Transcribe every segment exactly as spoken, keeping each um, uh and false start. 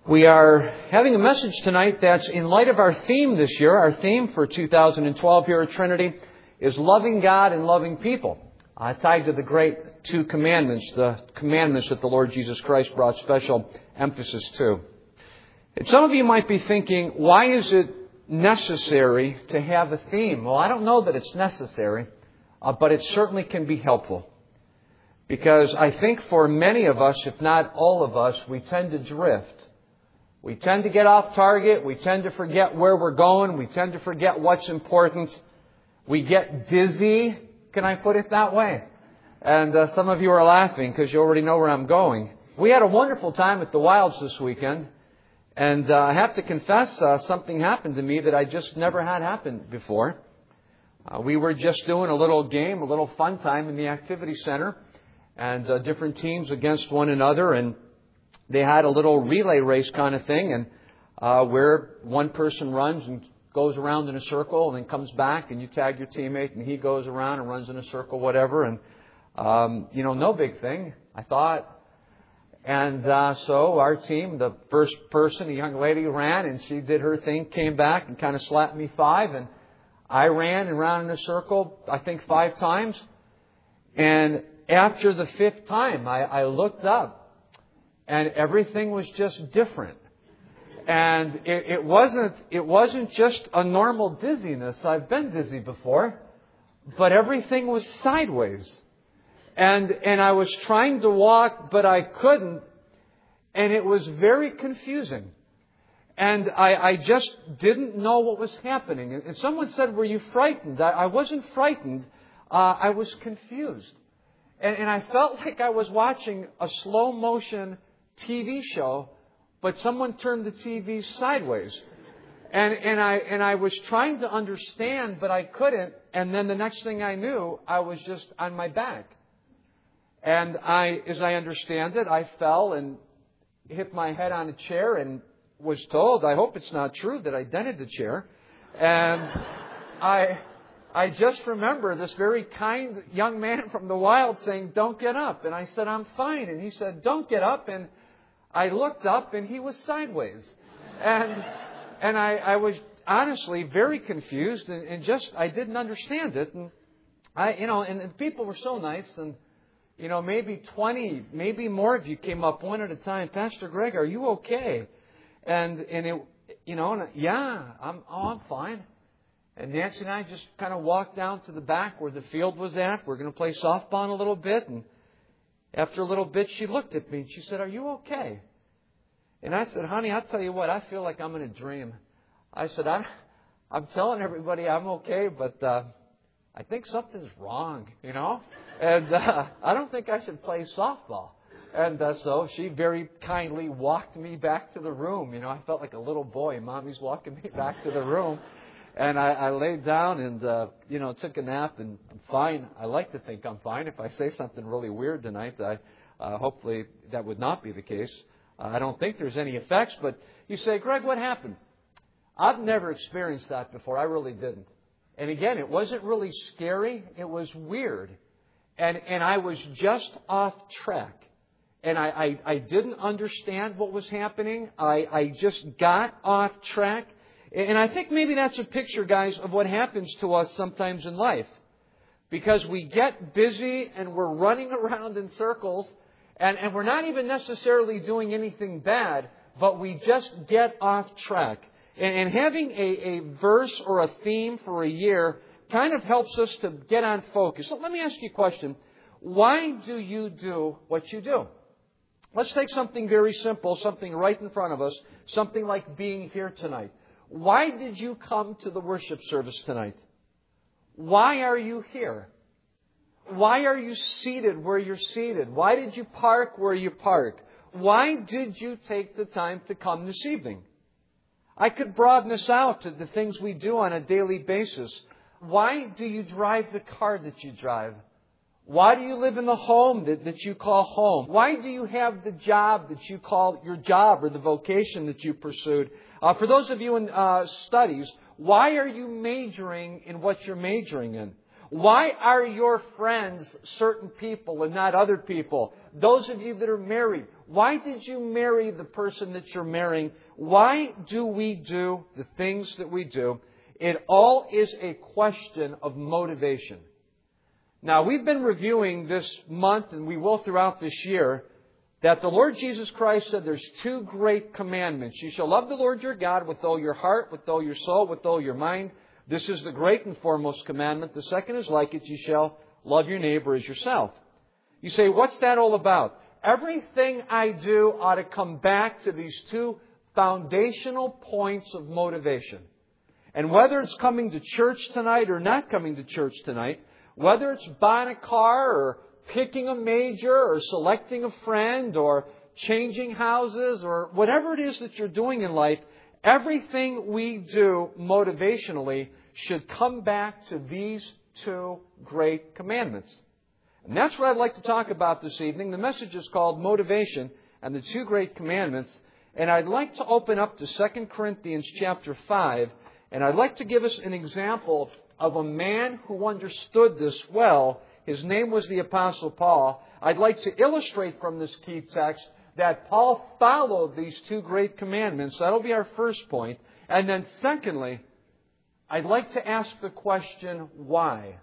We are having a message tonight that's in light of our theme this year. Our theme for two thousand twelve here at Trinity is loving God and loving people. Uh, tied to the great two commandments, the commandments that the Lord Jesus Christ brought special emphasis to. And some of you might be thinking, why is it necessary to have a theme? Well, I don't know that it's necessary, uh, but it certainly can be helpful. Because I think for many of us, if not all of us, we tend to drift. We tend to get off target. We tend to forget where we're going. We tend to forget what's important. We get busy. Can I put it that way? And uh, some of you are laughing because you already know where I'm going. We had a wonderful time at the Wilds this weekend. And uh, I have to confess, uh, something happened to me that I just never had happen before. Uh, we were just doing a little game, a little fun time in the activity center. And uh, different teams against one another. And they had a little relay race kind of thing, and uh, where one person runs and goes around in a circle and then comes back, and you tag your teammate, and he goes around and runs in a circle, whatever. And, um, you know, no big thing, I thought. And uh, so our team, the first person, a young lady, ran, and she did her thing, came back and kind of slapped me five. And I ran and ran in a circle, I think, five times. And after the fifth time, I, I looked up. And everything was just different. And it, it wasn't it wasn't just a normal dizziness. I've been dizzy before. But everything was sideways. And and I was trying to walk, but I couldn't. And it was very confusing. And I, I just didn't know what was happening. And someone said, were you frightened? I, I wasn't frightened. Uh, I was confused. And, and I felt like I was watching a slow motion T V show, but someone turned the T V sideways. And, and I, and I was trying to understand, but I couldn't. And then the next thing I knew, I was just on my back. And I, as I understand it, I fell and hit my head on a chair and was told, I hope it's not true, that I dented the chair. And I, I just remember this very kind young man from the Wild saying, don't get up. And I said, I'm fine. And he said, don't get up. And I looked up and he was sideways. And and I, I was honestly very confused and, and just, I didn't understand it. And I, you know, and, and people were so nice. And, you know, maybe twenty, maybe more of you came up one at a time. Pastor Greg, are you okay? And, and it, you know, and, yeah, I'm, oh, I'm fine. And Nancy and I just kind of walked down to the back where the field was at. We're going to play softball in a little bit. And after a little bit, she looked at me and she said, are you okay? And I said, honey, I'll tell you what, I feel like I'm in a dream. I said, I'm, I'm telling everybody I'm okay, but uh, I think something's wrong, you know? And uh, I don't think I should play softball. And uh, so she very kindly walked me back to the room. You know, I felt like a little boy. Mommy's walking me back to the room. And I, I laid down and, uh, you know, took a nap, and I'm fine. I like to think I'm fine. If I say something really weird tonight, I, uh, hopefully that would not be the case. Uh, I don't think there's any effects, but you say, Greg, what happened? I've never experienced that before. I really didn't. And again, it wasn't really scary. It was weird. And, and I was just off track. And I, I, I didn't understand what was happening. I, I just got off track. And I think maybe that's a picture, guys, of what happens to us sometimes in life. Because we get busy and we're running around in circles, and, and we're not even necessarily doing anything bad, but we just get off track. And, and having a, a verse or a theme for a year kind of helps us to get on focus. So let me ask you a question. Why do you do what you do? Let's take something very simple, something right in front of us, something like being here tonight. Why did you come to the worship service tonight? Why are you here? Why are you seated where you're seated? Why did you park where you park? Why did you take the time to come this evening? I could broaden this out to the things we do on a daily basis. Why do you drive the car that you drive? Why do you live in the home that, that you call home? Why do you have the job that you call your job, or the vocation that you pursued? Uh, for those of you in uh, studies, why are you majoring in what you're majoring in? Why are your friends certain people and not other people? Those of you that are married, Why did you marry the person that you're marrying? Why do we do the things that we do? It all is a question of motivation. Now, we've been reviewing this month, and we will throughout this year, that the Lord Jesus Christ said there's two great commandments. You shall love the Lord your God with all your heart, with all your soul, with all your mind. This is the great and foremost commandment. The second is like it. You shall love your neighbor as yourself. You say, what's that all about? Everything I do ought to come back to these two foundational points of motivation. And whether it's coming to church tonight or not coming to church tonight, whether it's buying a car or picking a major or selecting a friend or changing houses or whatever it is that you're doing in life, everything we do motivationally should come back to these two great commandments. And that's what I'd like to talk about this evening. The message is called Motivation and the Two Great Commandments. And I'd like to open up to Second Corinthians chapter five. And I'd like to give us an example of a man who understood this well. His name was the Apostle Paul. I'd like to illustrate from this key text that Paul followed these two great commandments. That'll be our first point. And then secondly, I'd like to ask the question, why?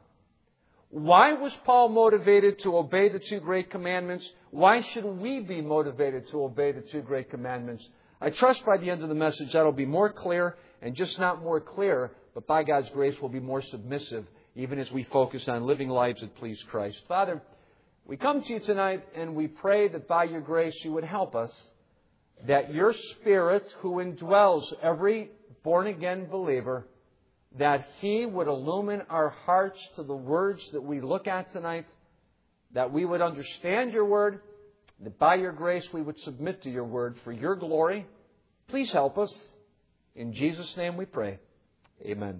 Why was Paul motivated to obey the two great commandments? Why should we be motivated to obey the two great commandments? I trust by the end of the message that'll be more clear, and just not more clear, but by God's grace will be more submissive, even as we focus on living lives that please Christ. Father, we come to you tonight and we pray that by your grace you would help us, that your Spirit who indwells every born-again believer, that He would illumine our hearts to the words that we look at tonight, that we would understand your word, that by your grace we would submit to your word for your glory. Please help us. In Jesus' name we pray. Amen.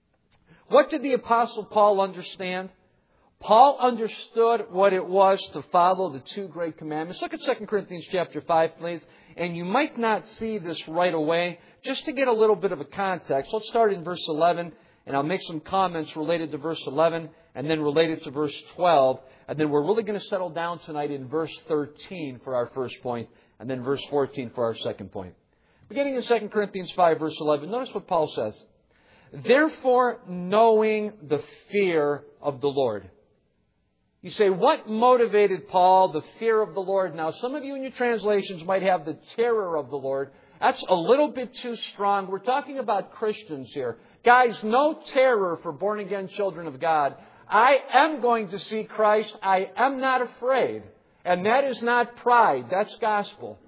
What did the Apostle Paul understand? Paul understood what it was to follow the two great commandments. Look at Second Corinthians chapter five, please. And you might not see this right away. Just to get a little bit of a context, let's start in verse eleven, and I'll make some comments related to verse eleven, and then related to verse twelve, and then we're really going to settle down tonight in verse thirteen for our first point, and then verse fourteen for our second point. Beginning in Second Corinthians five, verse eleven, notice what Paul says. Therefore, knowing the fear of the Lord. You say, what motivated Paul, the fear of the Lord? Now, some of you in your translations might have the terror of the Lord. That's a little bit too strong. We're talking about Christians here. Guys, no terror for born-again children of God. I am going to see Christ. I am not afraid. And that is not pride. That's gospel.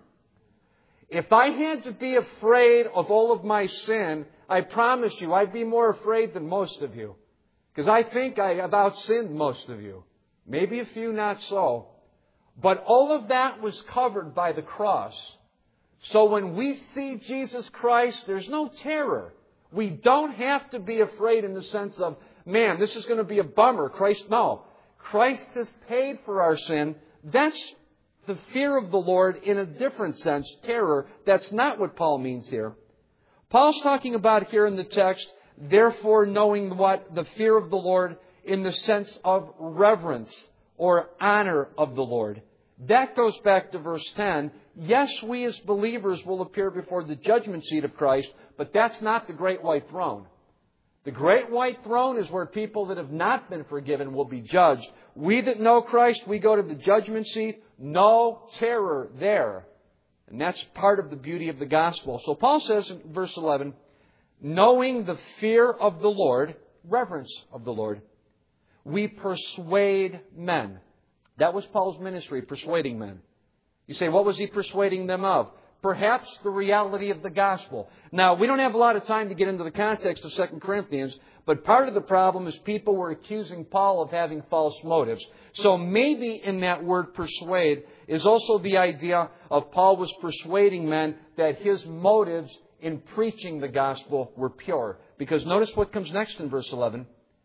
If I had to be afraid of all of my sin, I promise you I'd be more afraid than most of you. Because I think I have outsinned most of you. Maybe a few not so. But all of that was covered by the cross. So when we see Jesus Christ, there's no terror. We don't have to be afraid in the sense of, man, this is going to be a bummer. Christ, no. Christ has paid for our sin. That's the fear of the Lord in a different sense, terror. That's not what Paul means here. Paul's talking about here in the text, therefore knowing what? The fear of the Lord in the sense of reverence or honor of the Lord. That goes back to verse ten. Yes, we as believers will appear before the judgment seat of Christ, but that's not the great white throne. The great white throne is where people that have not been forgiven will be judged. We that know Christ, we go to the judgment seat. No terror there. And that's part of the beauty of the gospel. So Paul says in verse eleven, knowing the fear of the Lord, reverence of the Lord, we persuade men. That was Paul's ministry, persuading men. You say, what was he persuading them of? Perhaps the reality of the gospel. Now, we don't have a lot of time to get into the context of Second Corinthians, but part of the problem is people were accusing Paul of having false motives. So maybe in that word persuade is also the idea of Paul was persuading men that his motives in preaching the gospel were pure. Because notice what comes next in verse eleven.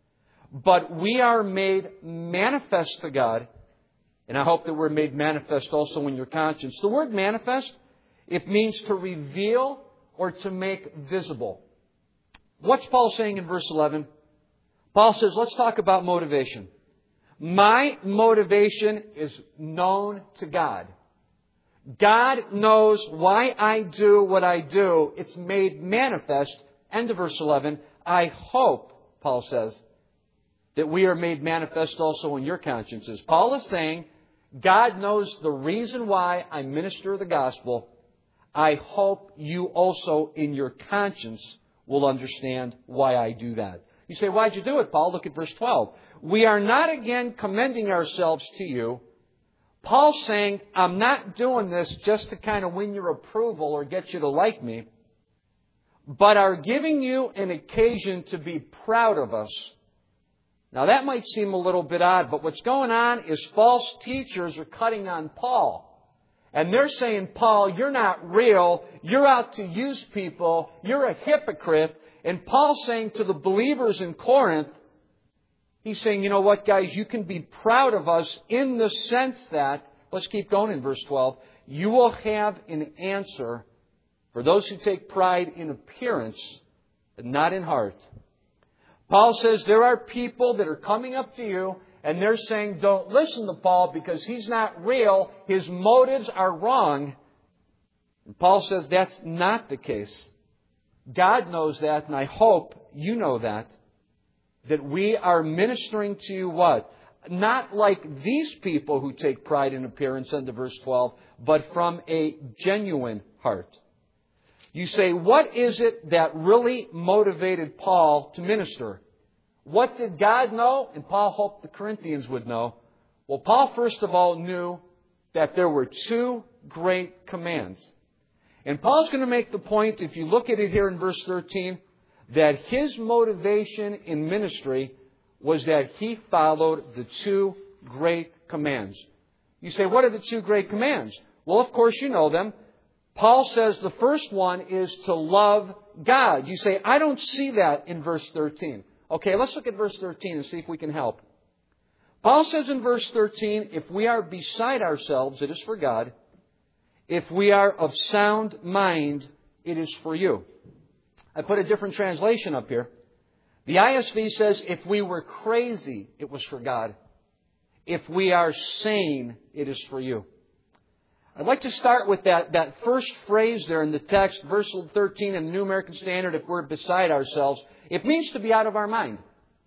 But we are made manifest to God. And I hope that we're made manifest also in your conscience. The word manifest, it means to reveal or to make visible. What's Paul saying in verse eleven? Paul says, let's talk about motivation. My motivation is known to God. God knows why I do what I do. It's made manifest. End of verse eleven. I hope, Paul says, that we are made manifest also in your consciences. Paul is saying, God knows the reason why I minister the gospel. I hope you also in your conscience will understand why I do that. You say, why'd you do it, Paul? Look at verse twelve. We are not again commending ourselves to you. Paul's saying, I'm not doing this just to kind of win your approval or get you to like me, but are giving you an occasion to be proud of us. Now that might seem a little bit odd, but what's going on is false teachers are cutting on Paul. And they're saying, Paul, you're not real. You're out to use people. You're a hypocrite. And Paul's saying to the believers in Corinth, he's saying, you know what, guys, you can be proud of us in the sense that, let's keep going in verse twelve, you will have an answer for those who take pride in appearance, but not in heart. Paul says there are people that are coming up to you and they're saying, don't listen to Paul because he's not real. His motives are wrong. And Paul says that's not the case. God knows that, and I hope you know that. That we are ministering to you what? Not like these people who take pride in appearance, under verse twelve, but from a genuine heart. You say, what is it that really motivated Paul to minister? What did God know? And Paul hoped the Corinthians would know. Well, Paul first of all knew that there were two great commands. And Paul's going to make the point, if you look at it here in verse thirteen, that his motivation in ministry was that he followed the two great commands. You say, what are the two great commands? Well, of course you know them. Paul says the first one is to love God. You say, I don't see that in verse thirteen. Okay, let's look at verse thirteen and see if we can help. Paul says in verse thirteen, if we are beside ourselves, it is for God. If we are of sound mind, it is for you. I put a different translation up here. The I S V says, if we were crazy, it was for God. If we are sane, it is for you. I'd like to start with that, that first phrase there in the text, verse thirteen in the New American Standard, if we're beside ourselves. It means to be out of our mind.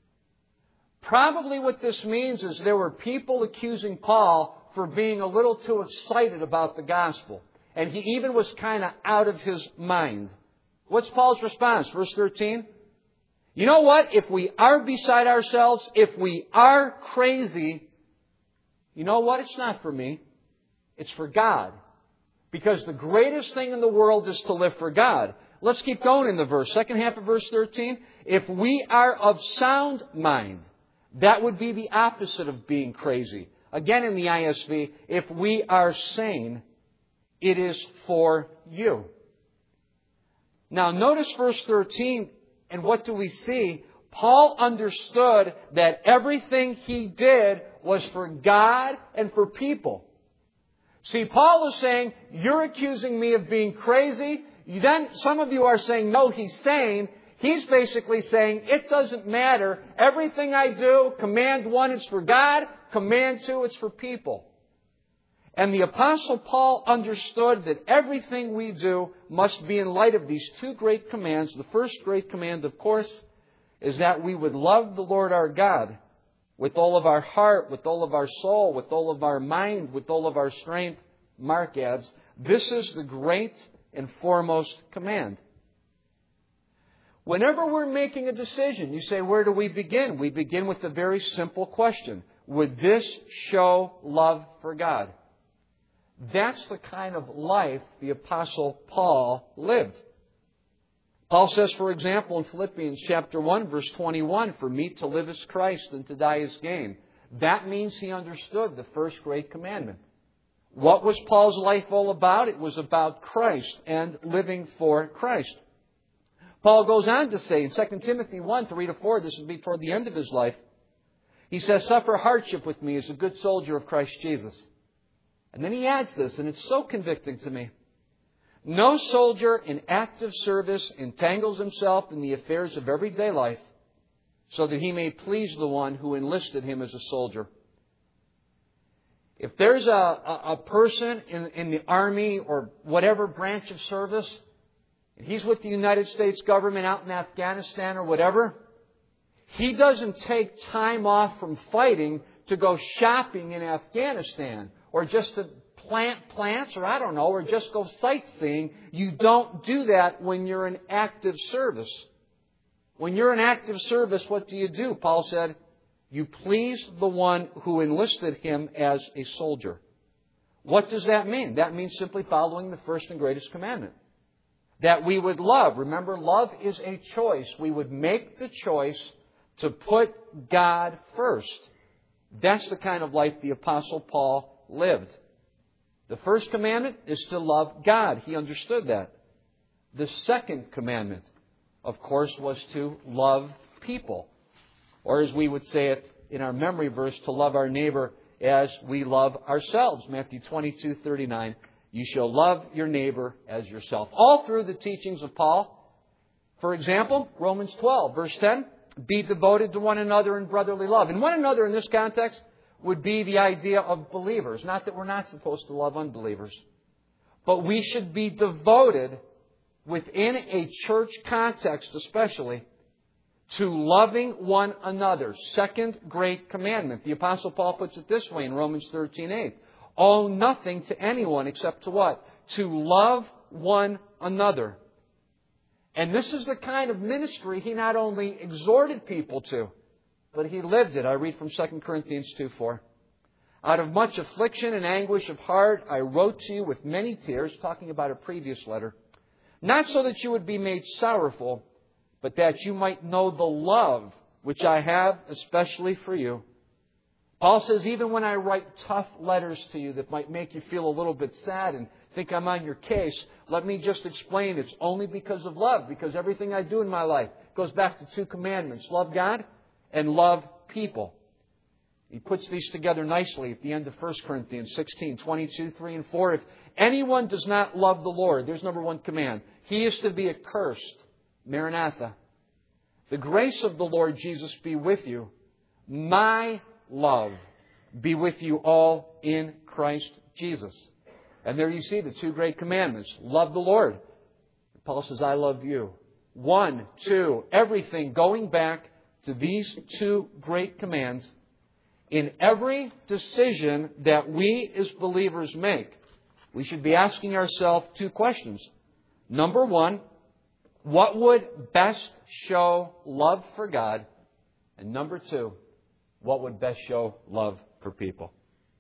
Probably what this means is there were people accusing Paul for being a little too excited about the gospel. And he even was kind of out of his mind. What's Paul's response? Verse thirteen. You know what? If we are beside ourselves, if we are crazy, you know what? It's not for me. It's for God. Because the greatest thing in the world is to live for God. Let's keep going in the verse. Second half of verse thirteen. If we are of sound mind, that would be the opposite of being crazy. Again in the I S V, if we are sane, it is for you. Now notice verse thirteen, and what do we see? Paul understood that everything he did was for God and for people. See, Paul is saying, you're accusing me of being crazy. Then some of you are saying, no, he's sane. He's basically saying, it doesn't matter. Everything I do, command one, it's for God. Command two, it's for people. And the Apostle Paul understood that everything we do must be in light of these two great commands. The first great command, of course, is that we would love the Lord our God with all of our heart, with all of our soul, with all of our mind, with all of our strength. Mark adds, this is the great and foremost command. Whenever we're making a decision, you say, where do we begin? We begin with a very simple question. Would this show love for God? That's the kind of life the Apostle Paul lived. Paul says, for example, in Philippians chapter one, verse twenty-one, for me to live is Christ and to die is gain. That means he understood the first great commandment. What was Paul's life all about? It was about Christ and living for Christ. Paul goes on to say in Second Timothy one, three to four, this will be toward the end of his life. He says, suffer hardship with me as a good soldier of Christ Jesus. And then he adds this, and it's so convicting to me. No soldier in active service entangles himself in the affairs of everyday life so that he may please the one who enlisted him as a soldier. If there's a, a, a person in, in the Army or whatever branch of service, and he's with the United States government out in Afghanistan or whatever, he doesn't take time off from fighting to go shopping in Afghanistan or just to plant plants or I don't know, or just go sightseeing. You don't do that when you're in active service. When you're in active service, what do you do? Paul said, you please the one who enlisted him as a soldier. What does that mean? That means simply following the first and greatest commandment. That we would love. Remember, love is a choice. We would make the choice to put God first. That's the kind of life the Apostle Paul lived. The first commandment is to love God. He understood that. The second commandment, of course, was to love people. Or as we would say it in our memory verse, to love our neighbor as we love ourselves. Matthew twenty-two thirty-nine. You shall love your neighbor as yourself. All through the teachings of Paul. For example, Romans twelve, verse ten. Be devoted to one another in brotherly love. And one another in this context would be the idea of believers. Not that we're not supposed to love unbelievers. But we should be devoted within a church context especially to loving one another. Second great commandment. The Apostle Paul puts it this way in Romans thirteen eight. Owe nothing to anyone except to what? To love one another. And this is the kind of ministry he not only exhorted people to, but he lived it. I read from Second Corinthians two four. Out of much affliction and anguish of heart, I wrote to you with many tears, talking about a previous letter, not so that you would be made sorrowful, but that you might know the love which I have especially for you. Paul says, even when I write tough letters to you that might make you feel a little bit sad and think I'm on your case, let me just explain it's only because of love, because everything I do in my life goes back to two commandments, love God and love people. He puts these together nicely at the end of First Corinthians sixteen, twenty-two, three and four. If anyone does not love the Lord, there's number one command, he is to be accursed. Maranatha. The grace of the Lord Jesus be with you. My love be with you all in Christ Jesus. And there you see the two great commandments. Love the Lord. Paul says, I love you. One, two, everything going back to these two great commands. In every decision that we as believers make, we should be asking ourselves two questions. Number one, what would best show love for God? And number two, what would best show love for people?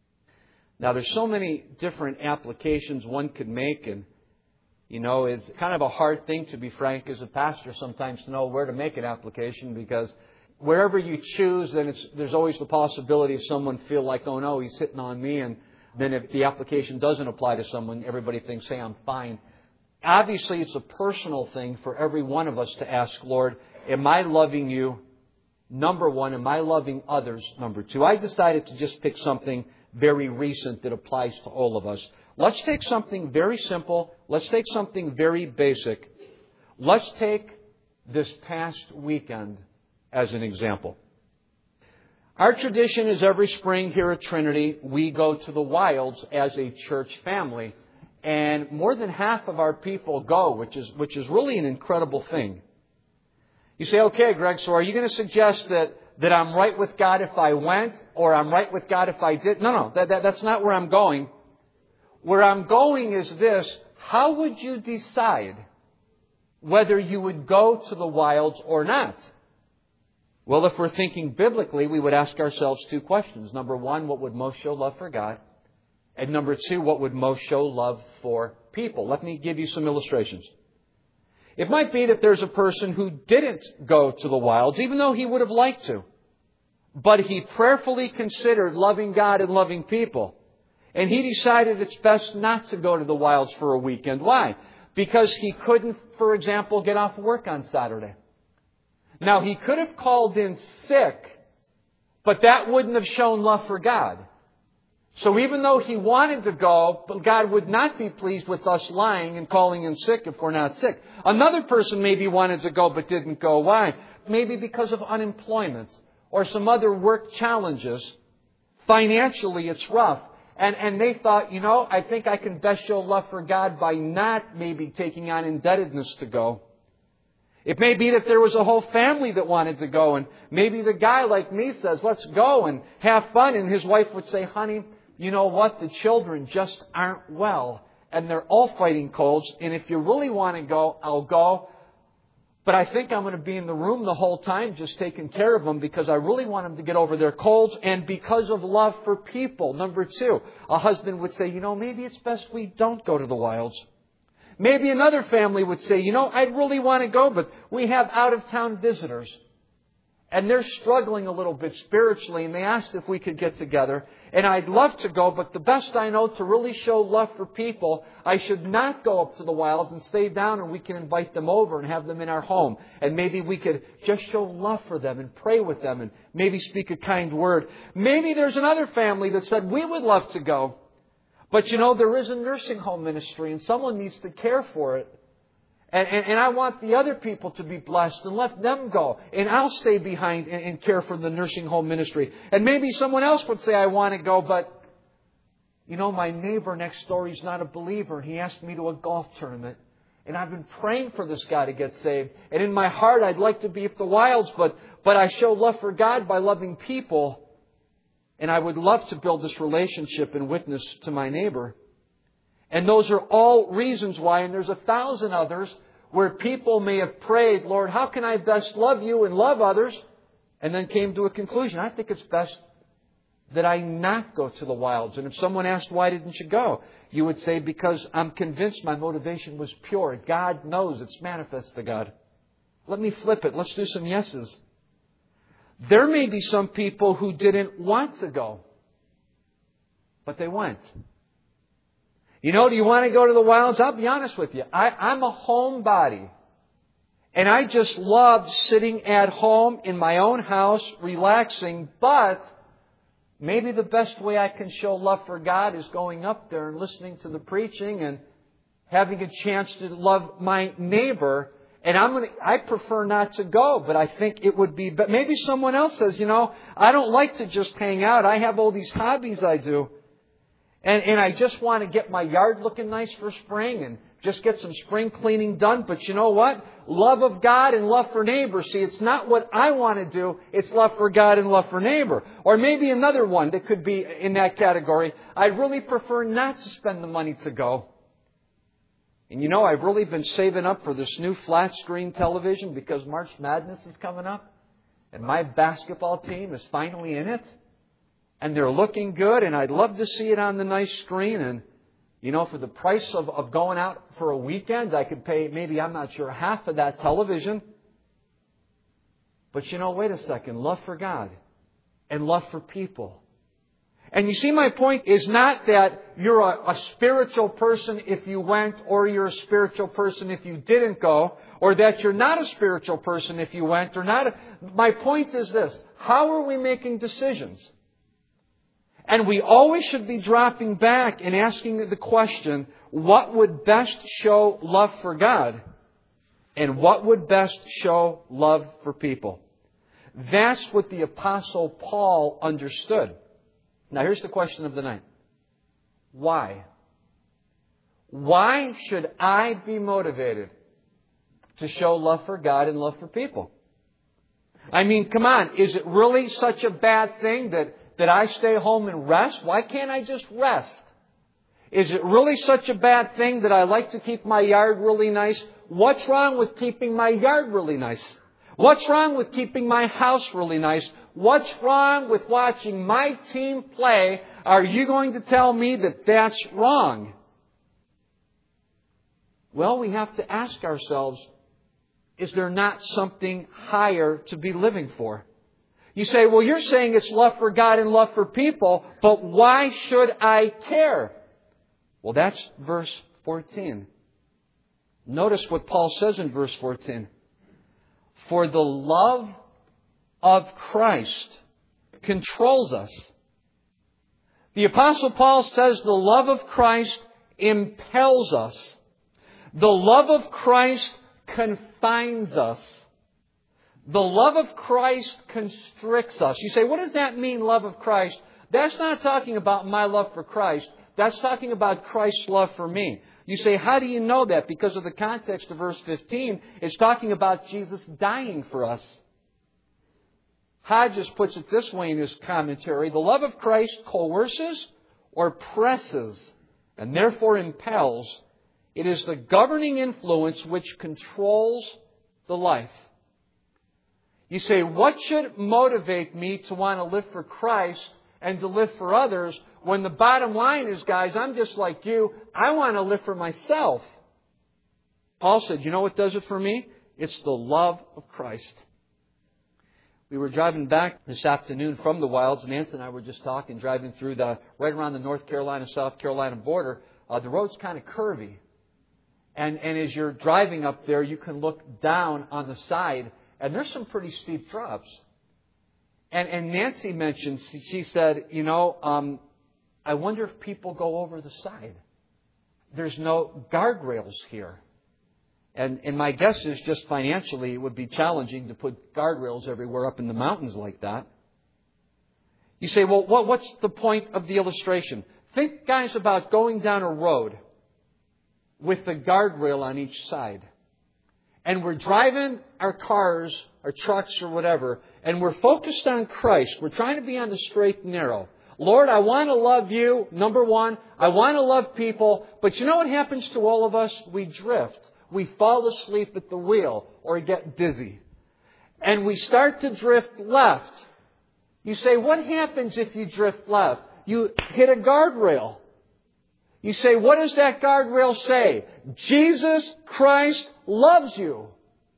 Now, there's so many different applications one could make, and, you know, it's kind of a hard thing, to be frank, as a pastor sometimes to know where to make an application, because wherever you choose, then it's, there's always the possibility of someone feel like, oh no, he's hitting on me, and then if the application doesn't apply to someone, everybody thinks, hey, I'm fine. Obviously, it's a personal thing for every one of us to ask, Lord, am I loving you? Number one, am I loving others? Number two. I decided to just pick something very recent that applies to all of us. Let's take something very simple. Let's take something very basic. Let's take this past weekend as an example. Our tradition is every spring here at Trinity, we go to the wilds as a church family. And more than half of our people go, which is which is really an incredible thing. You say, okay, Greg, so are you going to suggest that, that I'm right with God if I went, or I'm right with God if I did? No, no, that, that, that's not where I'm going. Where I'm going is this. How would you decide whether you would go to the wilds or not? Well, if we're thinking biblically, we would ask ourselves two questions. Number one, what would most show love for God? And number two, what would most show love for people? Let me give you some illustrations. It might be that there's a person who didn't go to the wilds, even though he would have liked to. But he prayerfully considered loving God and loving people. And he decided it's best not to go to the wilds for a weekend. Why? Because he couldn't, for example, get off work on Saturday. Now, he could have called in sick, but that wouldn't have shown love for God. So even though he wanted to go, God would not be pleased with us lying and calling in sick if we're not sick. Another person maybe wanted to go but didn't go. Why? Maybe because of unemployment or some other work challenges. Financially, it's rough. And, and they thought, you know, I think I can best show love for God by not maybe taking on indebtedness to go. It may be that there was a whole family that wanted to go, and maybe the guy like me says, let's go and have fun. And his wife would say, honey, you know what? The children just aren't well, and they're all fighting colds. And if you really want to go, I'll go. But I think I'm going to be in the room the whole time just taking care of them because I really want them to get over their colds and because of love for people. Number two, a husband would say, you know, maybe it's best we don't go to the wilds. Maybe another family would say, you know, I really want to go, but we have out-of-town visitors. And they're struggling a little bit spiritually, and they asked if we could get together. And I'd love to go, but the best I know to really show love for people, I should not go up to the wilds and stay down and we can invite them over and have them in our home. And maybe we could just show love for them and pray with them and maybe speak a kind word. Maybe there's another family that said, we would love to go. But you know, there is a nursing home ministry and someone needs to care for it. And, and, and I want the other people to be blessed and let them go. And I'll stay behind and, and care for the nursing home ministry. And maybe someone else would say, I want to go, but, you know, my neighbor next door, he's not a believer. And he asked me to a golf tournament. And I've been praying for this guy to get saved. And in my heart, I'd like to be at the wilds, but, but I show love for God by loving people. And I would love to build this relationship and witness to my neighbor. And those are all reasons why, and there's a thousand others, where people may have prayed, Lord, how can I best love you and love others? And then came to a conclusion. I think it's best that I not go to the wilds. And if someone asked, why didn't you go? You would say, because I'm convinced my motivation was pure. God knows it's manifest to God. Let me flip it. Let's do some yeses. There may be some people who didn't want to go, but they went. You know, do you want to go to the wilds? I'll be honest with you. I, I'm a homebody. And I just love sitting at home in my own house, relaxing. But maybe the best way I can show love for God is going up there and listening to the preaching and having a chance to love my neighbor. And I'm going to, I prefer not to go, but I think it would be, but maybe someone else says, you know, I don't like to just hang out. I have all these hobbies I do. And, and I just want to get my yard looking nice for spring and just get some spring cleaning done. But you know what? Love of God and love for neighbor. See, it's not what I want to do. It's love for God and love for neighbor. Or maybe another one that could be in that category. I'd really prefer not to spend the money to go. And you know, I've really been saving up for this new flat screen television because March Madness is coming up. And my basketball team is finally in it. And they're looking good, and I'd love to see it on the nice screen. And, you know, for the price of, of going out for a weekend, I could pay maybe, I'm not sure, half of that television. But, you know, wait a second. Love for God and love for people. And you see, my point is not that you're a, a spiritual person if you went, or you're a spiritual person if you didn't go, or that you're not a spiritual person if you went, or not. A, my point is this. How are we making decisions? And we always should be dropping back and asking the question, what would best show love for God? And what would best show love for people? That's what the Apostle Paul understood. Now here's the question of the night. Why? Why should I be motivated to show love for God and love for people? I mean, come on, is it really such a bad thing that That I stay home and rest? Why can't I just rest? Is it really such a bad thing that I like to keep my yard really nice? What's wrong with keeping my yard really nice? What's wrong with keeping my house really nice? What's wrong with watching my team play? Are you going to tell me that that's wrong? Well, we have to ask ourselves, is there not something higher to be living for? You say, well, you're saying it's love for God and love for people, but why should I care? Well, that's verse fourteen. Notice what Paul says in verse fourteen. For the love of Christ controls us. The Apostle Paul says the love of Christ impels us. The love of Christ confines us. The love of Christ constricts us. You say, what does that mean, love of Christ? That's not talking about my love for Christ. That's talking about Christ's love for me. You say, how do you know that? Because of the context of verse fifteen. It's talking about Jesus dying for us. Hodges puts it this way in his commentary. The love of Christ coerces or presses and therefore impels. It is the governing influence which controls the life. You say, what should motivate me to want to live for Christ and to live for others when the bottom line is, guys, I'm just like you. I want to live for myself. Paul said, you know what does it for me? It's the love of Christ. We were driving back this afternoon from the wilds. Nancy and I were just talking, driving through the, right around the North Carolina, South Carolina border. Uh, the road's kind of curvy. And, and as you're driving up there, you can look down on the side, and there's some pretty steep drops. And, and Nancy mentioned, she said, you know, um, I wonder if people go over the side. There's no guardrails here. And, and my guess is just financially it would be challenging to put guardrails everywhere up in the mountains like that. You say, well, what, what's the point of the illustration? Think, guys, about going down a road with a guardrail on each side. And we're driving our cars, our trucks or whatever, and we're focused on Christ. We're trying to be on the straight and narrow. Lord, I want to love you, number one. I want to love people. But you know what happens to all of us? We drift. We fall asleep at the wheel or get dizzy. And we start to drift left. You say, what happens if you drift left? You hit a guardrail. You say, what does that guardrail say? Jesus Christ loves you.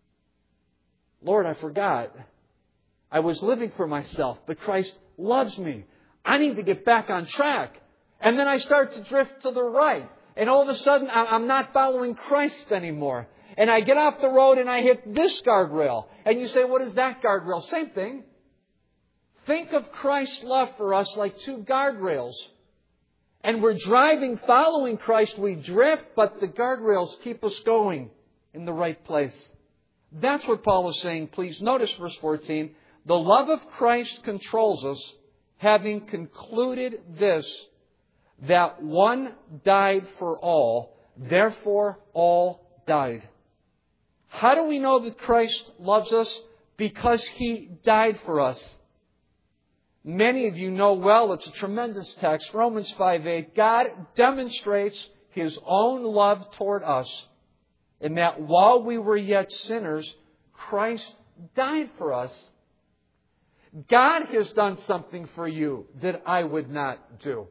Lord, I forgot. I was living for myself, but Christ loves me. I need to get back on track. And then I start to drift to the right. And all of a sudden, I'm not following Christ anymore. And I get off the road and I hit this guardrail. And you say, what is that guardrail? Same thing. Think of Christ's love for us like two guardrails. And we're driving, following Christ. We drift, but the guardrails keep us going in the right place. That's what Paul is saying. Please notice verse fourteen. The love of Christ controls us, having concluded this, that one died for all, therefore all died. How do we know that Christ loves us? Because He died for us. Many of you know well, it's a tremendous text, Romans five eight. God demonstrates His own love toward us in that while we were yet sinners, Christ died for us. God has done something for you that I would not do.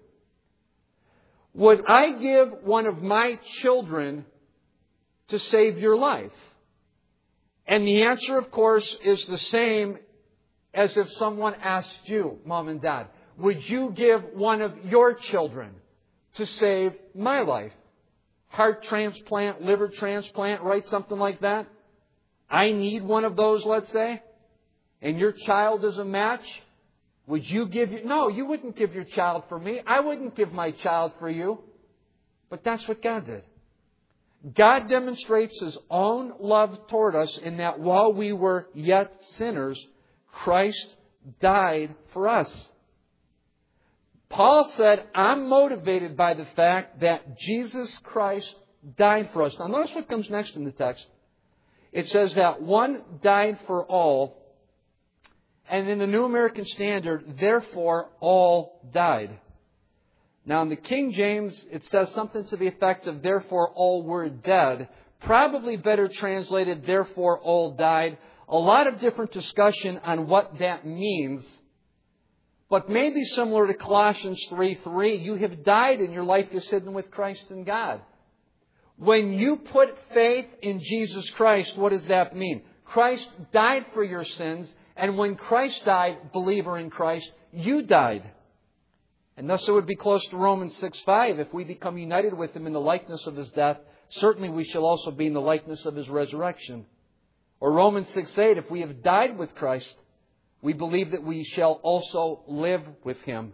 Would I give one of my children to save your life? And the answer, of course, is the same as if someone asked you, Mom and Dad, would you give one of your children to save my life? Heart transplant, liver transplant, right? Something like that. I need one of those, let's say. And your child is a match. Would you give your... No, you wouldn't give your child for me. I wouldn't give my child for you. But that's what God did. God demonstrates His own love toward us in that while we were yet sinners, Christ died for us. Paul said, I'm motivated by the fact that Jesus Christ died for us. Now notice what comes next in the text. It says that one died for all. And in the New American Standard, therefore all died. Now in the King James, it says something to the effect of therefore all were dead. Probably better translated, therefore all died. A lot of different discussion on what that means. But maybe similar to Colossians three three, you have died and your life is hidden with Christ in God. When you put faith in Jesus Christ, what does that mean? Christ died for your sins. And when Christ died, believer in Christ, you died. And thus it would be close to Romans six five. If we become united with Him in the likeness of His death, certainly we shall also be in the likeness of His resurrection. Or Romans six eight. If we have died with Christ, we believe that we shall also live with Him.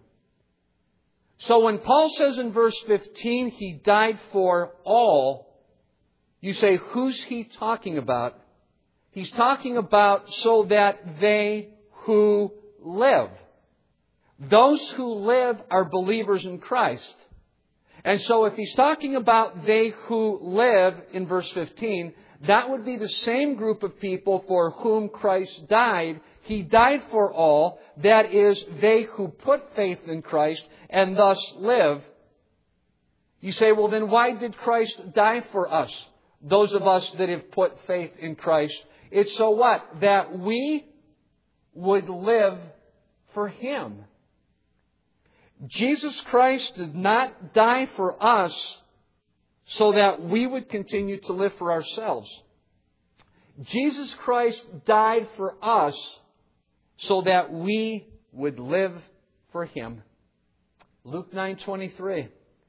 So when Paul says in verse fifteen, He died for all, you say, who's He talking about? He's talking about so that they who live. Those who live are believers in Christ. And so if he's talking about they who live in verse fifteen, that would be the same group of people for whom Christ died. He died for all. That is, they who put faith in Christ and thus live. You say, well then why did Christ die for us? Those of us that have put faith in Christ. It's so what? That we would live for Him. Jesus Christ did not die for us so that we would continue to live for ourselves. Jesus Christ died for us so that we would live for Him. Luke nine twenty-three.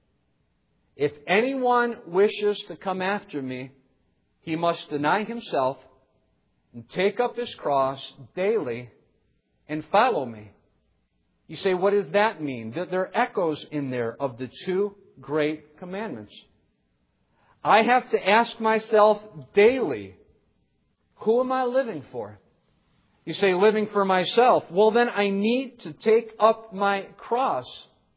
If anyone wishes to come after me, he must deny himself and take up his cross daily and follow me. You say, what does that mean? There are echoes in there of the two great commandments. I have to ask myself daily, who am I living for? You say, living for myself. Well, then I need to take up my cross.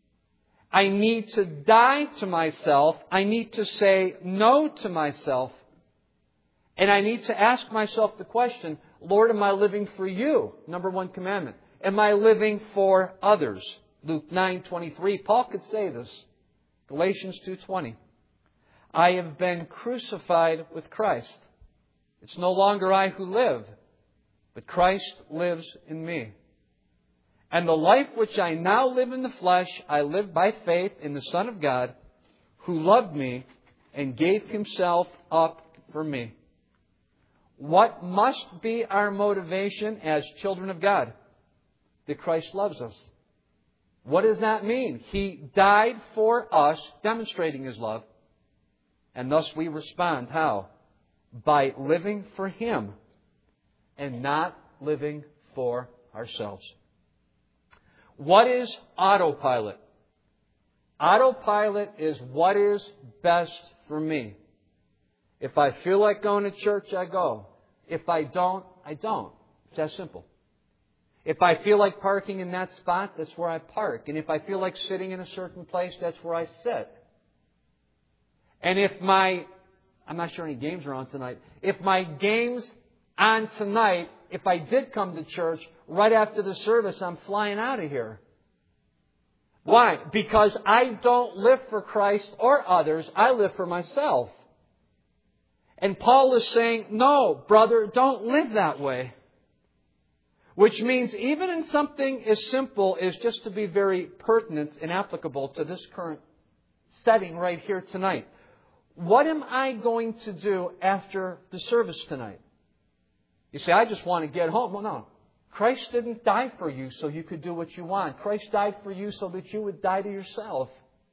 I need to die to myself. I need to say no to myself. And I need to ask myself the question, Lord, am I living for You? Number one commandment. Am I living for others? Luke nine twenty-three. Paul could say this. Galatians two twenty. I have been crucified with Christ. It's no longer I who live, but Christ lives in me. And the life which I now live in the flesh, I live by faith in the Son of God, who loved me and gave Himself up for me. What must be our motivation as children of God? That Christ loves us. What does that mean? He died for us, demonstrating His love. And thus we respond. How? By living for Him and not living for ourselves. What is autopilot? Autopilot is what is best for me. If I feel like going to church, I go. If I don't, I don't. It's that simple. If I feel like parking in that spot, that's where I park. And if I feel like sitting in a certain place, that's where I sit. And if my, I'm not sure any games are on tonight. If my game's on tonight, if I did come to church, right after the service, I'm flying out of here. Why? Because I don't live for Christ or others. I live for myself. And Paul is saying, no, brother, don't live that way. Which means even in something as simple as just to be very pertinent and applicable to this current setting right here tonight. What am I going to do after the service tonight? You say, I just want to get home. Well, no. Christ didn't die for you so you could do what you want. Christ died for you so that you would die to yourself.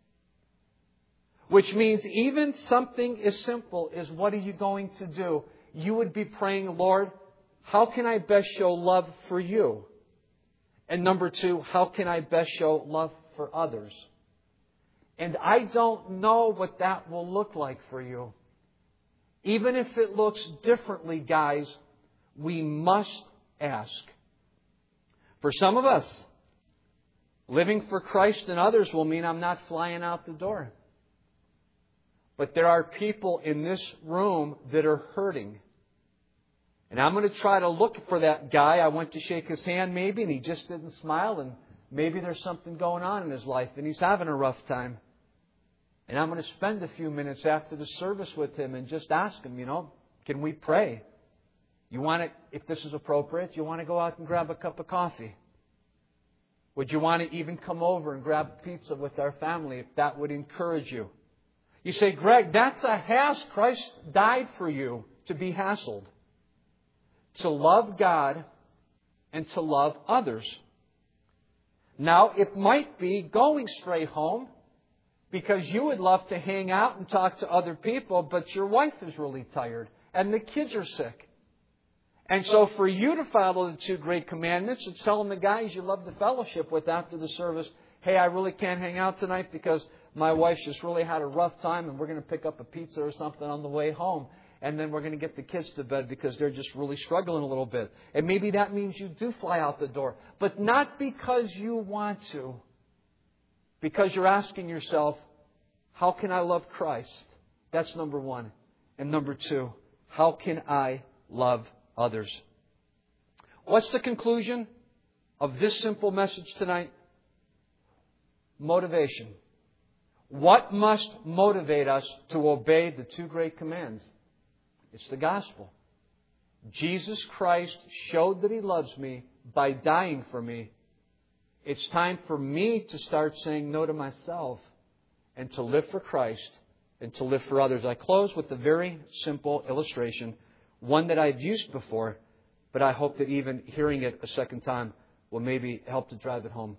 Which means even something as simple as what are you going to do? You would be praying, Lord, how can I best show love for You? And number two, how can I best show love for others? And I don't know what that will look like for you. Even if it looks differently, guys, we must ask. For some of us, living for Christ and others will mean I'm not flying out the door. But there are people in this room that are hurting. And I'm going to try to look for that guy. I went to shake his hand maybe and he just didn't smile. And maybe there's something going on in his life and he's having a rough time. And I'm going to spend a few minutes after the service with him and just ask him, you know, can we pray? You want to, if this is appropriate, you want to go out and grab a cup of coffee? Would you want to even come over and grab pizza with our family if that would encourage you? You say, Greg, that's a hassle. Christ died for you to be hassled. To love God and to love others. Now, it might be going straight home because you would love to hang out and talk to other people, but your wife is really tired and the kids are sick. And so for you to follow the two great commandments and telling the guys you love the fellowship with after the service, hey, I really can't hang out tonight because my wife just really had a rough time and we're going to pick up a pizza or something on the way home. And then we're going to get the kids to bed because they're just really struggling a little bit. And maybe that means you do fly out the door. But not because you want to. Because you're asking yourself, how can I love Christ? That's number one. And number two, how can I love others? What's the conclusion of this simple message tonight? Motivation. What must motivate us to obey the two great commands? It's the gospel. Jesus Christ showed that He loves me by dying for me. It's time for me to start saying no to myself and to live for Christ and to live for others. I close with a very simple illustration, one that I've used before, but I hope that even hearing it a second time will maybe help to drive it home.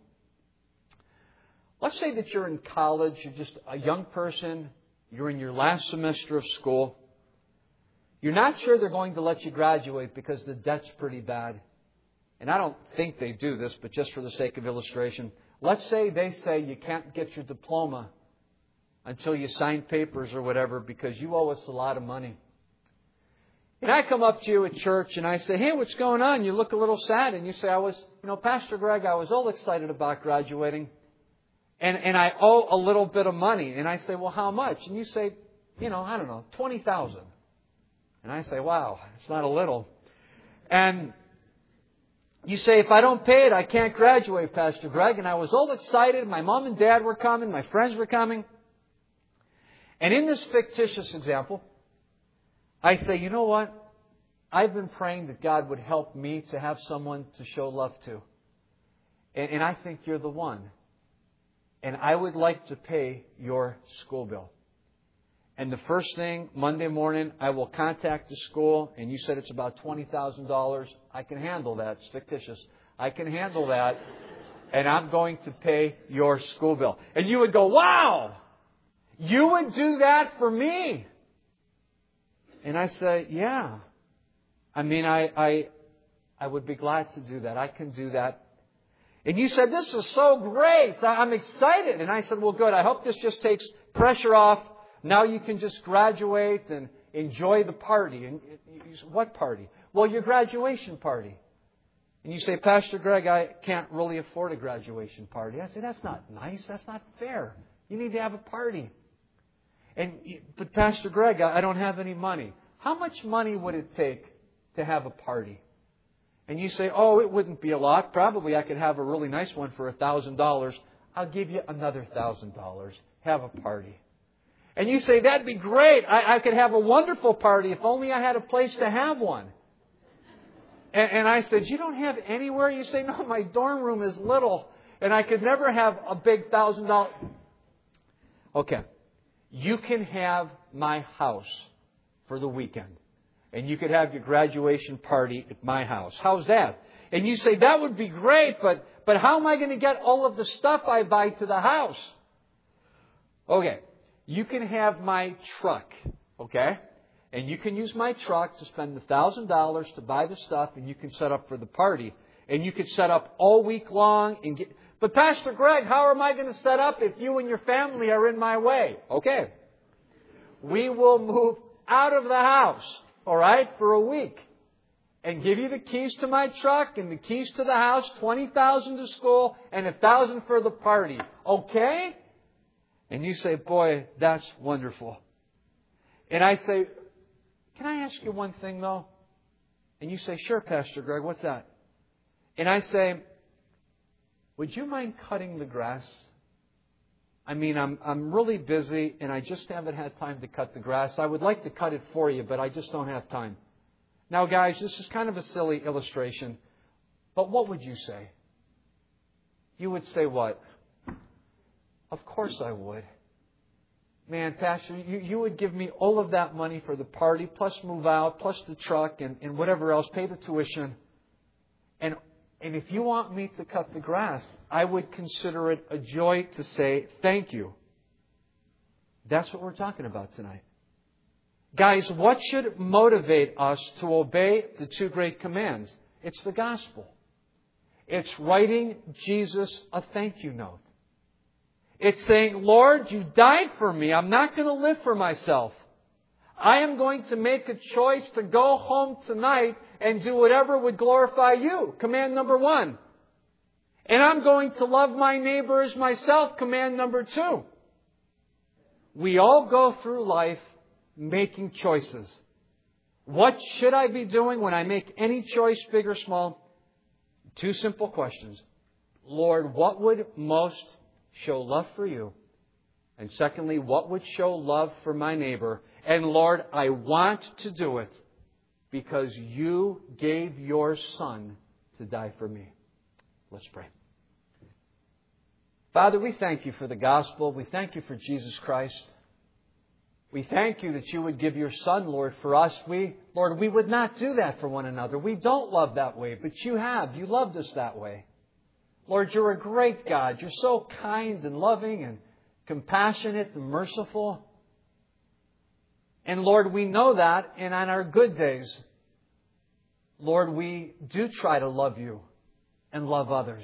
Let's say that you're in college, you're just a young person, you're in your last semester of school. You're not sure they're going to let you graduate because the debt's pretty bad. And I don't think they do this, but just for the sake of illustration, let's say they say you can't get your diploma until you sign papers or whatever because you owe us a lot of money. And I come up to you at church and I say, hey, what's going on? You look a little sad. And you say, I was, you know, Pastor Greg, I was all excited about graduating. And and I owe a little bit of money. And I say, well, how much? And you say, you know, I don't know, twenty thousand dollars. And I say, wow, it's not a little. And you say, if I don't pay it, I can't graduate, Pastor Greg. And I was all excited. My mom and dad were coming. My friends were coming. And in this fictitious example, I say, you know what? I've been praying that God would help me to have someone to show love to. And, and I think you're the one. And I would like to pay your school bill. And the first thing, Monday morning, I will contact the school. And you said it's about twenty thousand dollars. I can handle that. It's fictitious. I can handle that. And I'm going to pay your school bill. And you would go, wow! You would do that for me? And I say, yeah. I mean, I, I, I would be glad to do that. I can do that. And you said, this is so great. I'm excited. And I said, well, good. I hope this just takes pressure off. Now you can just graduate and enjoy the party. And you say, what party? Well, your graduation party. And you say, Pastor Greg, I can't really afford a graduation party. I say, that's not nice. That's not fair. You need to have a party. And but Pastor Greg, I don't have any money. How much money would it take to have a party? And you say, oh, it wouldn't be a lot. Probably I could have a really nice one for one thousand dollars. I'll give you another one thousand dollars. Have a party. And you say, that'd be great. I, I could have a wonderful party if only I had a place to have one. And, and I said, you don't have anywhere? You say, no, my dorm room is little. And I could never have a big one thousand dollars. Okay. You can have my house for the weekend. And you could have your graduation party at my house. How's that? And you say, that would be great, but, but how am I going to get all of the stuff I buy to the house? Okay. You can have my truck. Okay? And you can use my truck to spend one thousand dollars to buy the stuff, and you can set up for the party. And you could set up all week long and get... But Pastor Greg, how am I going to set up if you and your family are in my way? Okay. We will move out of the house, all right, for a week. And give you the keys to my truck and the keys to the house, twenty thousand dollars to school and one thousand dollars for the party. Okay? And you say, boy, that's wonderful. And I say, can I ask you one thing, though? And you say, sure, Pastor Greg, what's that? And I say, would you mind cutting the grass? I mean, I'm I'm really busy and I just haven't had time to cut the grass. I would like to cut it for you, but I just don't have time. Now, guys, this is kind of a silly illustration, but what would you say? You would say what? Of course I would. Man, Pastor, you, you would give me all of that money for the party, plus move out, plus the truck and, and whatever else, pay the tuition. And And if you want me to cut the grass, I would consider it a joy to say thank you. That's what we're talking about tonight. Guys, what should motivate us to obey the two great commands? It's the gospel. It's writing Jesus a thank you note. It's saying, Lord, you died for me. I'm not going to live for myself. I am going to make a choice to go home tonight and do whatever would glorify You. Command number one. And I'm going to love my neighbor as myself. Command number two. We all go through life making choices. What should I be doing when I make any choice, big or small? Two simple questions. Lord, what would most show love for You? And secondly, what would show love for my neighbor? And Lord, I want to do it because You gave Your Son to die for me. Let's pray. Father, we thank You for the gospel. We thank You for Jesus Christ. We thank You that You would give Your Son, Lord, for us. We, Lord, we would not do that for one another. We don't love that way, but You have. You loved us that way. Lord, You're a great God. You're so kind and loving and compassionate and merciful. And Lord, we know that, and on our good days, Lord, we do try to love You and love others.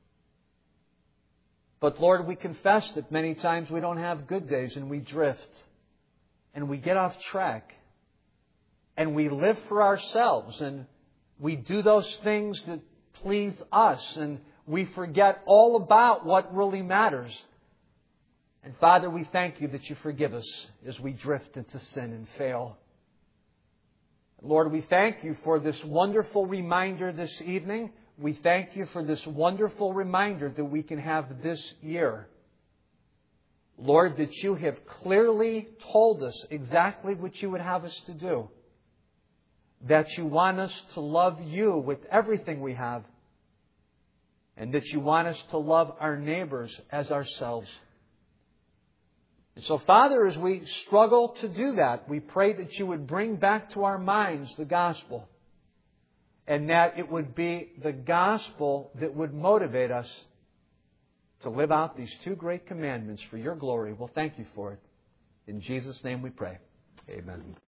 But Lord, we confess that many times we don't have good days and we drift and we get off track and we live for ourselves and we do those things that please us and we forget all about what really matters. And Father, we thank You that You forgive us as we drift into sin and fail. Lord, we thank You for this wonderful reminder this evening. We thank You for this wonderful reminder that we can have this year. Lord, that You have clearly told us exactly what You would have us to do. That You want us to love You with everything we have. And that You want us to love our neighbors as ourselves. And so, Father, as we struggle to do that, we pray that You would bring back to our minds the gospel. And that it would be the gospel that would motivate us to live out these two great commandments for Your glory. Well, thank You for it. In Jesus' name we pray. Amen.